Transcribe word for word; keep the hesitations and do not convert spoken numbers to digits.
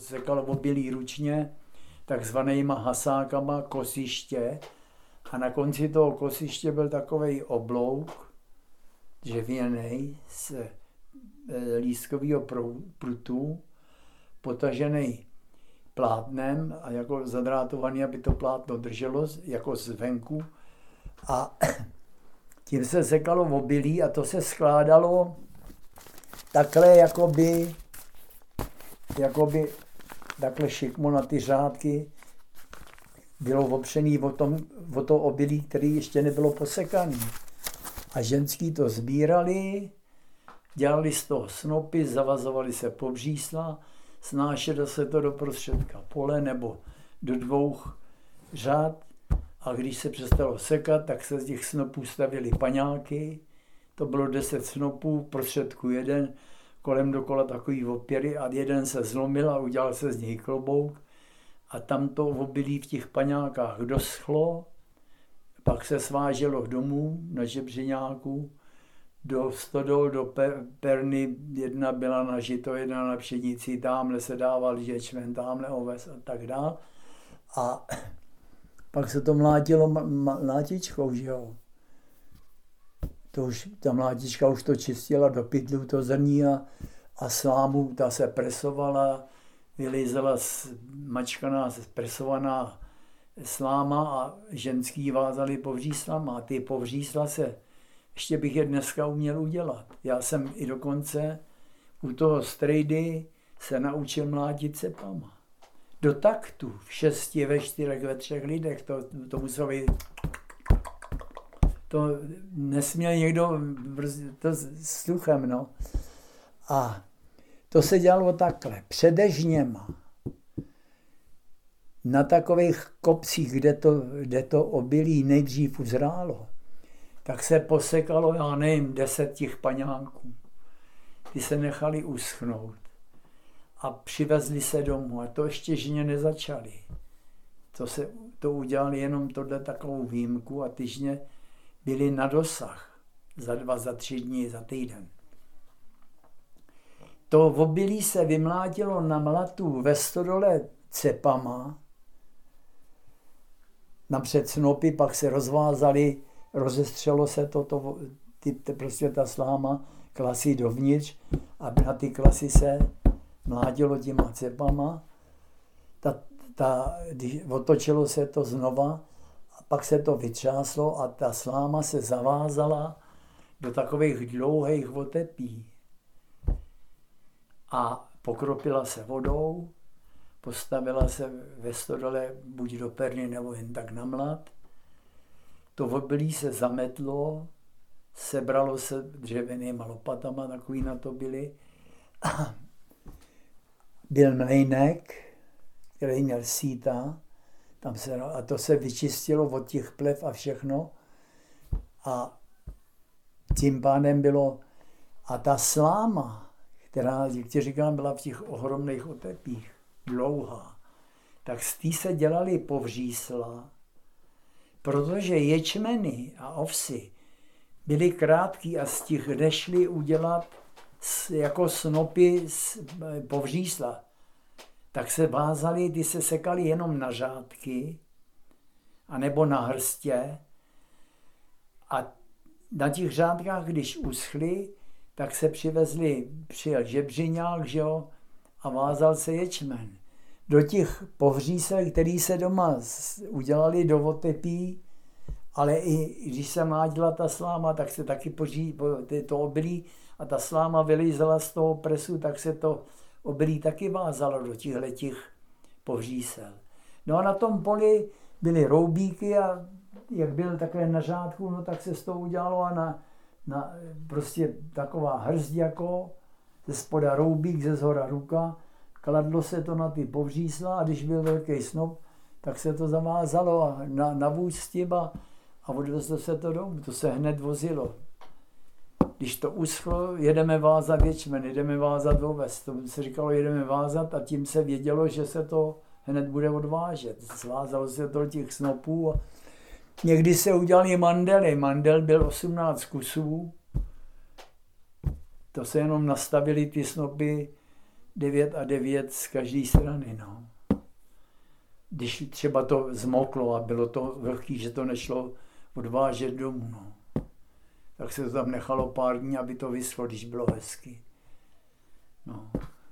sekal obilí ručně, takzvanýma hasákama kosiště. A na konci toho kosiště byl takovej oblouk, dřevěnej, z lístkového prutu, potažený plátnem a jako zadrátovaný, aby to plátno drželo jako zvenku. A tím se sekalo obilí a to se skládalo takhle jakoby, jakoby takhle šikmo na ty řádky bylo opřený o, tom, o to obilí, který ještě nebylo posekaný. A ženský to sbírali, dělali z toho snopy, zavazovali se po břísla, snášelo se to do prostředka pole nebo do dvou řád a když se přestalo sekat, tak se z těch snopů stavily paňáky. To bylo deset snopů, v prostředku jeden, kolem dokola takový opěry a jeden se zlomil a udělal se z něj klobouk a tam to obilí v těch paňákách doschlo, pak se sváželo domů na žebřiňáku, do stodol, do perny, jedna byla na žito, jedna na pšenici, tamhle se dával ječmen, tamhle oves a tak dál. A pak se to mlátilo mlátičkou, že jo. To už, ta mlátička už to čistila do pytlu, to zrní a, a slámu, ta se presovala, vylízela mačkaná, presovaná sláma a ženský vázali povříslama a ty povřísla se, ještě bych je dneska uměl udělat. Já jsem i dokonce u toho strejdy se naučil mlátit cepama. Do taktu, v šesti, ve čtyřech, ve třech lidech, to, to muselo být, to nesměl někdo to sluchem, no. A to se dělalo takhle, předežněma, na takových kopcích, kde to, kde to obilí nejdřív uzrálo, tak se posekalo, já nevím, deset těch paňáků. Ty se nechali uschnout a přivezli se domů a to ještě žně nezačali. To, se, to udělali jenom tohle takovou výjimku a ty žně byly na dosah za dva, za tři dny, za týden. To obilí se vymlátilo na mlatu ve stodole cepama, napřed snopy, pak se rozvázali, rozestřelo se to, to ty, ty, prostě ta sláma, klasy dovnitř a na ty klasy se mlátilo těma cepama. Ta, ta, když otočilo se to znova a pak se to vytřáslo a ta sláma se zavázala do takových dlouhých otepí a pokropila se vodou, postavila se ve stodole buď do perny nebo jen tak na mlad. To obilí se zametlo, sebralo se dřevěnýma lopatama, takový na to byly. Byl mlejnek, který měl síta, tam se, a to se vyčistilo od těch plev a všechno. A tím pádem bylo, a ta sláma, která, jak ti říkám, byla v těch ohromných otepích, dlouhá, tak z tý se dělali povřísla, protože ječmeny a ovsy byly krátký a z těch nešli udělat jako snopy z povřísla. Tak se vázali, ty se sekaly jenom na řádky, anebo na hrstě. A na těch řádkách, když uschly, tak se přivezli, přijel žebřiňák, že jo, a vázal se ječmen. Do těch povřísel, který se doma udělali do otepí, ale i když se mládila ta sláma, tak se taky poří, to obilí a ta sláma vylízela z toho presu, tak se to obilí taky vázalo do těchhletích povřísel. No a na tom poli byly roubíky a jak byl takhle na řádku, no tak se z toho udělalo a na, na prostě taková hrst jako ze spoda roubík, ze zhora ruka, kladlo se to na ty povřísla a když byl velký snop, tak se to zavázalo a na, na vůz s tím a, a odvezlo se to domů, to se hned vozilo. Když to uschlo, jedeme vázat ječmen, jedeme vázat oves, to se říkalo jedeme vázat a tím se vědělo, že se to hned bude odvážet. Svázalo se to do těch snopů a někdy se udělali mandely, mandel byl osmnáct kusů, to se jenom nastavili ty snopy devět a devět z každé strany. No. Když třeba to zmoklo a bylo to vlhký, že to nešlo odvážet domů, no. Tak se to tam nechalo pár dní, aby to vyschlo, když bylo hezky. No.